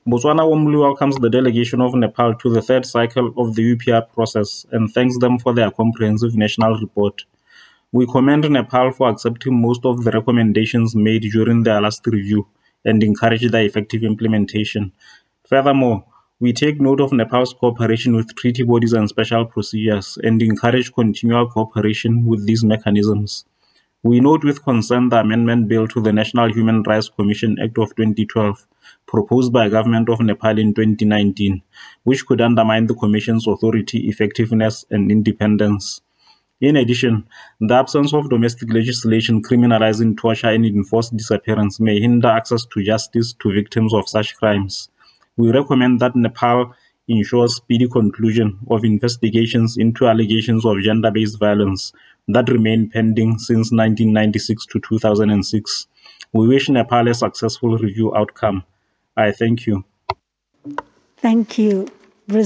Botswana warmly welcomes the delegation of Nepal to the third cycle of the UPR process and thanks them for their comprehensive national report. We commend Nepal for accepting most of the recommendations made during their last review and encourage their effective implementation. Furthermore, we take note of Nepal's cooperation with treaty bodies and special procedures and encourage continual cooperation with these mechanisms. We note with concern the amendment bill to the National Human Rights Commission Act of 2012, proposed by Government of Nepal in 2019, which could undermine the Commission's authority, effectiveness, and independence. In addition, the absence of domestic legislation criminalizing torture and enforced disappearance may hinder access to justice to victims of such crimes. We recommend that Nepal ensures speedy conclusion of investigations into allegations of gender-based violence that remain pending since 1996 to 2006. We wish Nepal a successful review outcome. I thank you. Thank you.